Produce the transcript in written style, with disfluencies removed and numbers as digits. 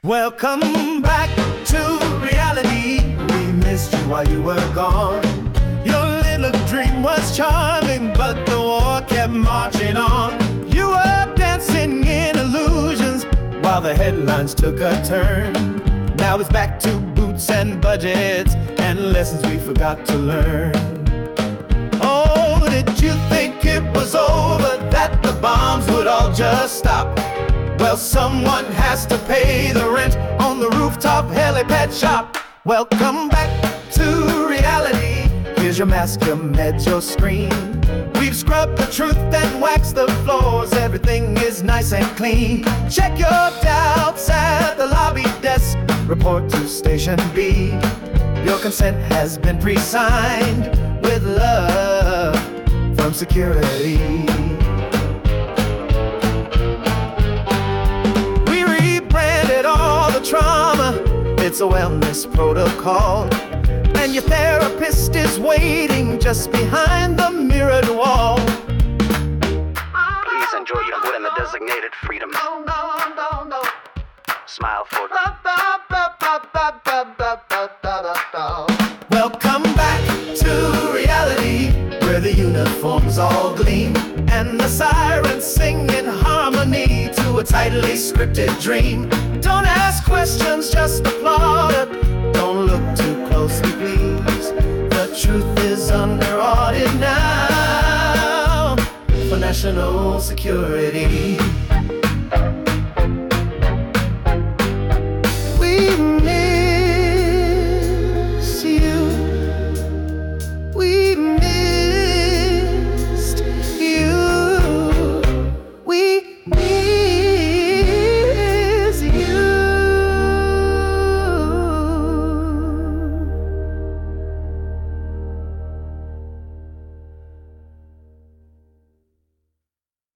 Welcome back to reality. We missed you while you were gone. Your little dream was charming, but the war kept marching on. You were dancing in illusions while the headlines took a turn. Now it's back to boots and budgets and lessons we forgot to learn. Oh, did you think it was over, that the bombs would all just stop? Well, someone has to pay the rent on the rooftop helipad shop. Welcome back to reality. Here's your mask, your meds, your screen. We've scrubbed the truth and waxed the floors. Everything is nice and clean. Check your doubts at the lobby desk. Report to Station B. Your consent has been pre-signed with love from security. Trauma, it's a wellness protocol, and your therapist is waiting just behind the mirrored wall. Please enjoy your food in the designated freedom. Smile for Welcome back to reality, where the uniforms all gleam and the sirens sing in harmony to a tightly scripted dream. Don't ask questions, just applaud. Don't look too closely, please. The truth is under audit now for national security.